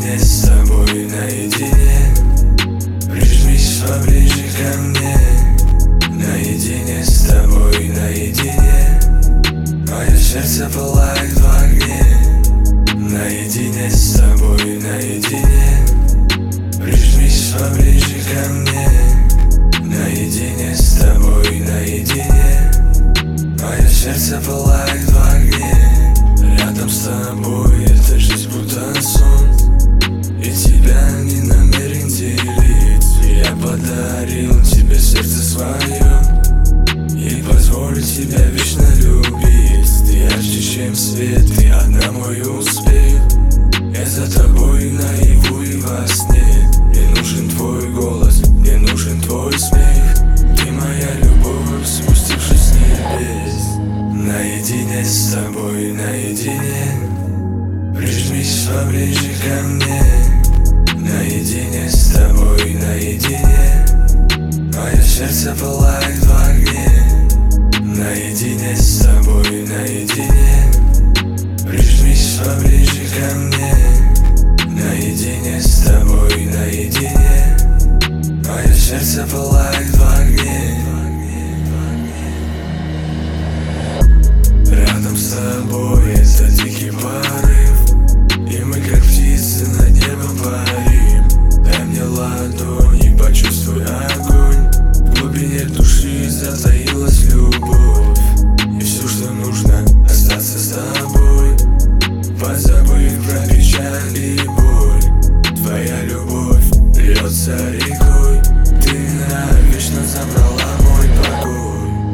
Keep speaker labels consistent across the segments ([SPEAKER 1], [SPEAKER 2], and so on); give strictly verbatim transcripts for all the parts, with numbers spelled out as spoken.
[SPEAKER 1] Наедине с тобой, наедине. Прижмись поближе ко мне. Наедине с тобой, наедине. Мое сердце пылает в огне. Наедине с тобой, наедине. Прижмись поближе ко мне. Наедине с тобой, наедине. Мое сердце пылает в огне. Рядом с тобой эта жизнь будто сон, и тебя не намерен делить. Я подарил тебе сердце свое и позволю тебя вечно любить. Ты ярче, чем свет, ты одна мой успех. Я за тобой наяву и во сне. Мне нужен твой голос, мне нужен твой смех. Ты моя любовь, спустившись с небес. Наедине с тобой, наедине. Прижмись поближе ко мне. Наедине с тобой, наедине. Мое сердце пылает в огне. Наедине с тобой, наедине. Прижмись поближе ко мне. Наедине с тобой, наедине. Мое сердце пылает в огне. Рядом с тобой это дикий порыв, и мы как птицы над небом парим. Дай мне ладонь и почувствуй огонь. В глубине души затаилась любовь, и все, что нужно, остаться с тобой, позабыв про печаль и боль. Твоя любовь льется рекой, ты навечно забрала мой покой.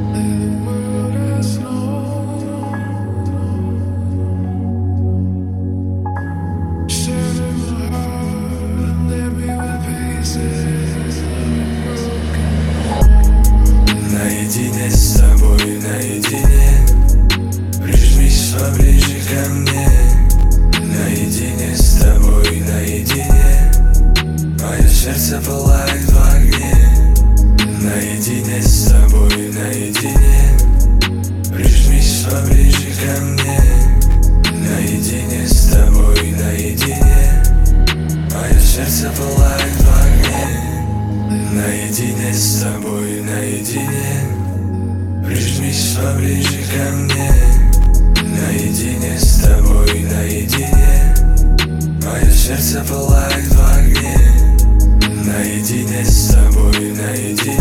[SPEAKER 1] Наедине с тобой, наедине. Прижмись поближе ко мне. Наедине с тобой, наедине. Мое сердце пылает в огне. Наедине с тобой, наедине. Прижмись поближе ко мне. Наедине с тобой, наедине. Мое сердце пылает в огне. Наедине с тобой, наедине. Прижмись поближе ко мне. Наедине с тобой, наедине. Мое сердце пылает в огне. Наедине с тобой, наедине.